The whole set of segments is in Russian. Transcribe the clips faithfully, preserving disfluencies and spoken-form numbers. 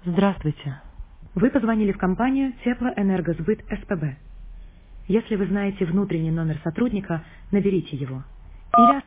Здравствуйте. Вы позвонили в компанию Теплоэнергосбыт СПБ. Если вы знаете внутренний номер сотрудника, наберите его. Или...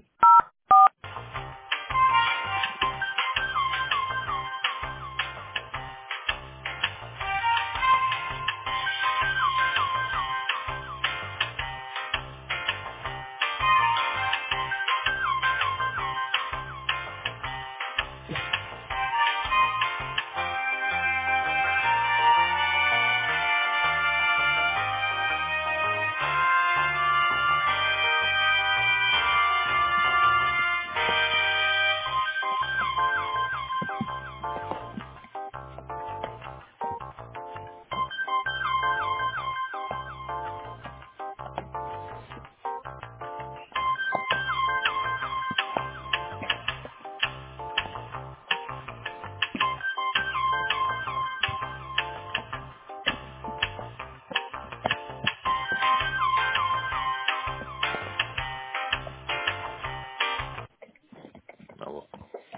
Алло.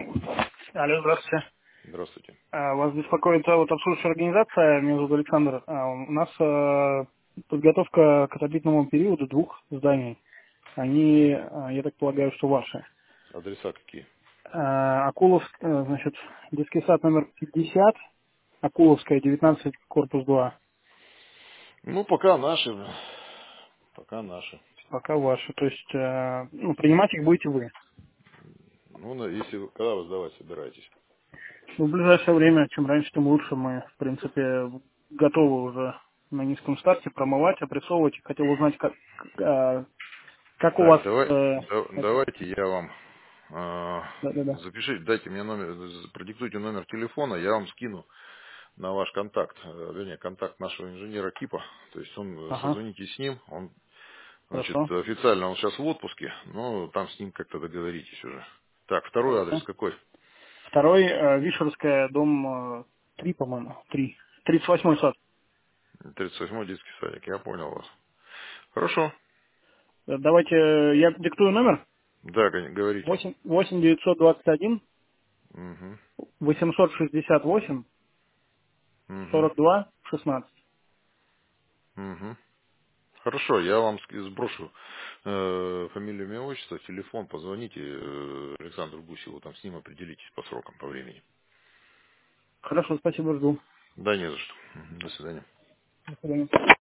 Алло, здравствуйте. Здравствуйте. А, Вас беспокоит вот обслуживающая организация, меня зовут Александр. А, У нас а, подготовка к отопительному периоду двух зданий. Они, а, я так полагаю, что ваши. Адреса какие? А, Акуловск, э, значит, детский сад номер пятьдесят, Акуловская, девятнадцать, корпус два. Ну, пока наши. Пока наши. Пока ваши. То есть, э, ну, принимать их будете вы. Ну, на- если вы- когда вы сдавать собираетесь? Ну, в ближайшее время, чем раньше, тем лучше. Мы, в принципе, готовы уже на низком старте промывать, опрессовывать. Хотел узнать, как, а, как у вас... Так, давай, э, да- это- давайте я вам э, Да-да-да. запишите, дайте мне номер, з- продиктуйте номер телефона, я вам скину на ваш контакт, э, вернее, контакт нашего инженера Кипа. То есть он, э, Ага, созвонитесь с ним, он, значит, хорошо. официально он сейчас в отпуске, но там с ним как-то договоритесь уже. Так, второй адрес Хорошо. какой? Второй, э, Вишерская, дом э, три, по-моему. Три. Тридцать восьмой сад. тридцать восьмой детский садик, я понял вас. Хорошо. Э, Давайте э, я диктую номер. Да, г- говорите. Восемь восемь девятьсот двадцать один Угу. восемьсот шестьдесят восемь Угу. сорок два шестнадцать. Угу. Хорошо, я вам ски- сброшу э, фамилию, имя, отчество, телефон, позвоните э, Александру Гусеву, там с ним определитесь по срокам, по времени. Хорошо, спасибо, жду. Да, не за что. Мгм. До свидания. До свидания.